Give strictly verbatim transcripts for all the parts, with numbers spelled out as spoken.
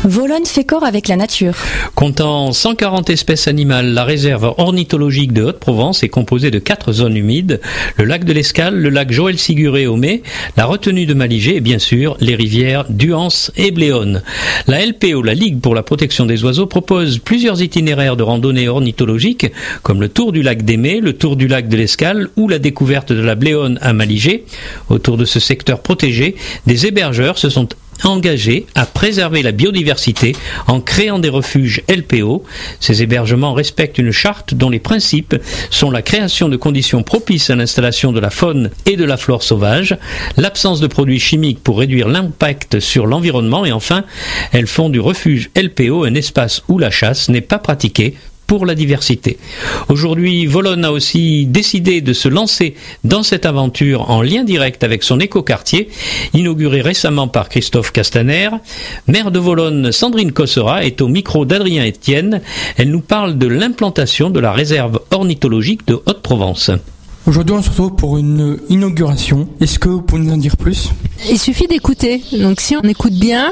Vologne fait corps avec la nature. Comptant cent quarante espèces animales, la réserve ornithologique de Haute-Provence est composée de quatre zones humides, le lac de l'Escale, le lac Joël-Siguré au Mai, la retenue de Maligé et bien sûr les rivières Duance et Bléone. La L P O, la Ligue pour la protection des oiseaux, propose plusieurs itinéraires de randonnée ornithologique comme le tour du lac des Mai, le tour du lac de l'Escale ou la découverte de la Bléone à Maligé. Autour de ce secteur protégé, des hébergeurs se sont engagés à préserver la biodiversité en créant des refuges L P O. Ces hébergements respectent une charte dont les principes sont la création de conditions propices à l'installation de la faune et de la flore sauvage, l'absence de produits chimiques pour réduire l'impact sur l'environnement et enfin, elles font du refuge L P O un espace où la chasse n'est pas pratiquée pour la diversité. Aujourd'hui, Vologne a aussi décidé de se lancer dans cette aventure en lien direct avec son écoquartier, inauguré récemment par Christophe Castaner. Maire de Vologne, Sandrine Cossera, est au micro d'Adrien Etienne. Elle nous parle de l'implantation de la réserve ornithologique de Haute-Provence. Aujourd'hui, on se retrouve pour une inauguration. Est-ce que vous pouvez nous en dire plus ? Il suffit d'écouter. Donc si on écoute bien,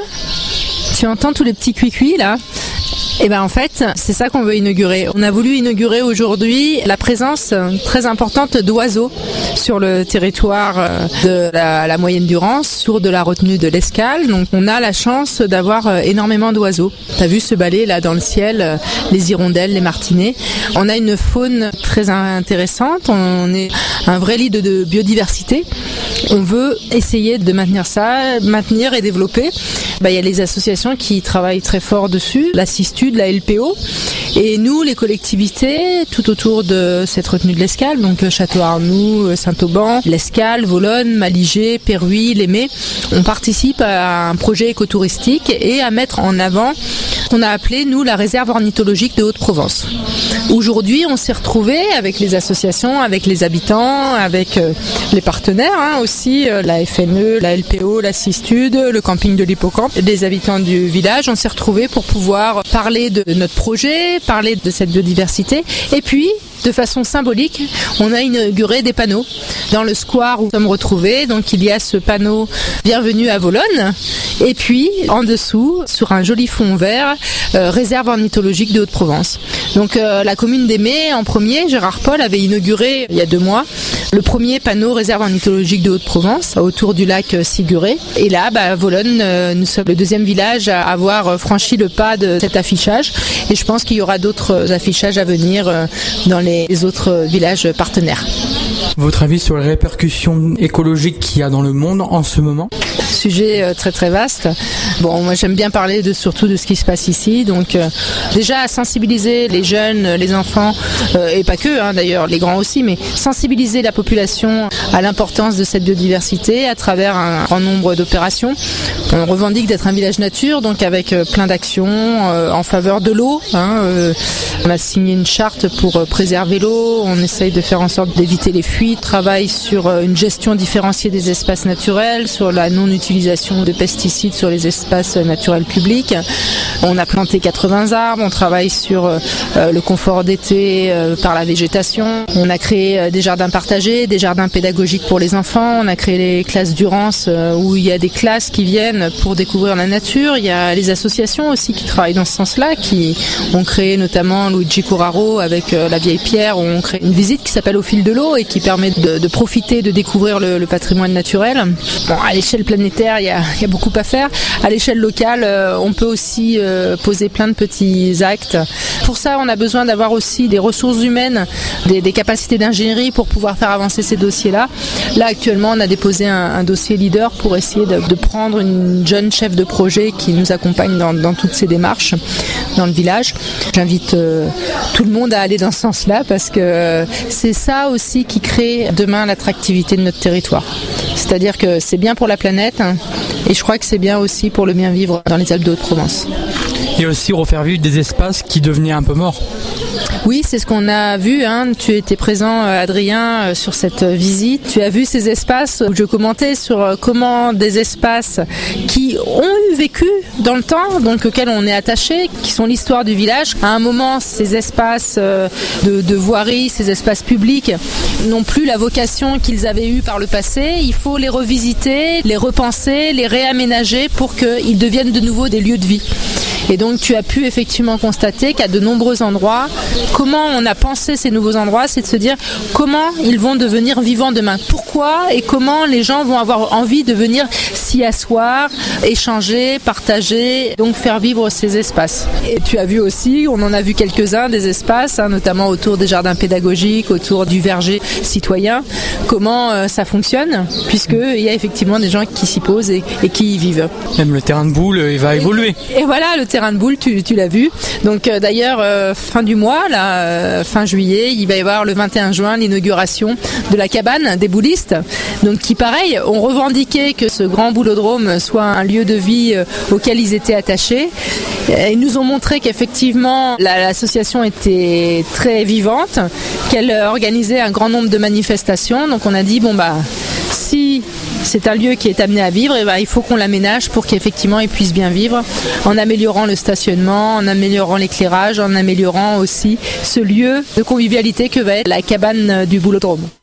tu entends tous les petits cuicui là. Et ben en fait, c'est ça qu'on veut inaugurer. On a voulu inaugurer aujourd'hui la présence très importante d'oiseaux sur le territoire de la, la moyenne Durance, sur de la retenue de l'Escale. Donc on a la chance d'avoir énormément d'oiseaux. T'as vu ce balai là dans le ciel, les hirondelles, les martinets. On a une faune très intéressante. On est un vrai lit de, de biodiversité. On veut essayer de maintenir ça, maintenir et développer. Ben, il y a les associations qui travaillent très fort dessus, la CISTUD, la L P O, et nous, les collectivités, tout autour de cette retenue de l'Escale, donc Château-Arnoux, Saint-Auban, l'Escale, Vologne, Maligé, Péruy, les Mai, on participe à un projet écotouristique et à mettre en avant ce qu'on a appelé, nous, la réserve ornithologique de Haute-Provence. Aujourd'hui, on s'est retrouvés avec les associations, avec les habitants, avec euh, les partenaires hein, aussi, euh, la F N E, la L P O, la CISTUD, le camping de l'Hippocampe, les habitants du village. On s'est retrouvés pour pouvoir parler de notre projet, parler de cette biodiversité et puis de façon symbolique, on a inauguré des panneaux dans le square où nous sommes retrouvés. Donc il y a ce panneau « Bienvenue à Vologne » et puis en dessous, sur un joli fond vert, euh, réserve ornithologique de Haute-Provence. Donc euh, la commune des Mai, en premier, Gérard Paul avait inauguré il y a deux mois le premier panneau réserve ornithologique de Haute-Provence autour du lac Siguré. Et là, bah, Vologne, euh, nous sommes le deuxième village à avoir franchi le pas de cet affichage. Et je pense qu'il y aura d'autres affichages à venir euh, dans les les autres villages partenaires. Votre avis sur les répercussions écologiques qu'il y a dans le monde en ce moment ? Sujet euh, très très vaste. Bon, moi j'aime bien parler de surtout de ce qui se passe ici. Donc euh, déjà sensibiliser les jeunes, les enfants euh, et pas que hein, d'ailleurs, les grands aussi, mais sensibiliser la population à l'importance de cette biodiversité à travers un grand nombre d'opérations. On revendique d'être un village nature, donc avec euh, plein d'actions euh, en faveur de l'eau. Hein, euh, on a signé une charte pour euh, préserver l'eau. On essaye de faire en sorte d'éviter les fuites. Travaille sur euh, une gestion différenciée des espaces naturels, sur la non-utilisation de pesticides sur les espaces naturels publics. On a planté quatre-vingts arbres, on travaille sur euh, le confort d'été euh, par la végétation. On a créé euh, des jardins partagés, des jardins pédagogiques pour les enfants. On a créé les classes Durance euh, où il y a des classes qui viennent pour découvrir la nature. Il y a les associations aussi qui travaillent dans ce sens-là, qui ont créé notamment Luigi Curaro avec euh, la Vieille Pierre, où on crée une visite qui s'appelle Au fil de l'eau et qui permet de, de profiter, de découvrir le, le patrimoine naturel. Bon, à l'échelle planétaire, il y a, il y a beaucoup à faire. À l'échelle locale, euh, on peut aussi euh, poser plein de petits actes. Pour ça, on a besoin d'avoir aussi des ressources humaines, des, des capacités d'ingénierie pour pouvoir faire avancer ces dossiers-là. Là, actuellement, on a déposé un, un dossier leader pour essayer de, de prendre une jeune chef de projet qui nous accompagne dans, dans toutes ces démarches dans le village. J'invite euh, tout le monde à aller dans ce sens-là parce que euh, c'est ça aussi qui crée demain l'attractivité de notre territoire. C'est-à-dire que c'est bien pour la planète hein, et je crois que c'est bien aussi pour le bien vivre dans les Alpes de Haute-Provence. Et aussi refaire vivre des espaces qui devenaient un peu morts. Oui, c'est ce qu'on a vu. Hein. Tu étais présent, Adrien, sur cette visite. Tu as vu ces espaces où je commentais sur comment des espaces qui ont eu vécu dans le temps, donc auxquels on est attaché, qui sont l'histoire du village. À un moment, ces espaces de, de voirie, ces espaces publics, n'ont plus la vocation qu'ils avaient eue par le passé. Il faut les revisiter, les repenser, les réaménager pour qu'ils deviennent de nouveau des lieux de vie. Et donc tu as pu effectivement constater qu'à de nombreux endroits, comment on a pensé ces nouveaux endroits, c'est de se dire comment ils vont devenir vivants demain. Pourquoi et comment les gens vont avoir envie de venir s'y asseoir, échanger, partager, donc faire vivre ces espaces. Et tu as vu aussi, on en a vu quelques-uns des espaces, hein, notamment autour des jardins pédagogiques, autour du verger citoyen, comment euh, ça fonctionne, puisqu'il y a effectivement des gens qui s'y posent et, et qui y vivent. Même le terrain de boule, il va évoluer. Et, et voilà, le terrain de boule, tu, tu l'as vu. Donc euh, d'ailleurs, euh, fin du mois, là, euh, fin juillet, il va y avoir le vingt et un juin l'inauguration de la cabane des boulistes. Donc qui, pareil, ont revendiqué que ce grand boulodrome soit un lieu de vie euh, auquel ils étaient attachés. Ils nous ont montré qu'effectivement la, l'association était très vivante, qu'elle organisait un grand nombre de manifestations. Donc on a dit bon bah si c'est un lieu qui est amené à vivre, et bah, il faut qu'on l'aménage pour qu'effectivement il puisse bien vivre, en améliorant le stationnement, en améliorant l'éclairage, en améliorant aussi ce lieu de convivialité que va être la cabane du boulodrome.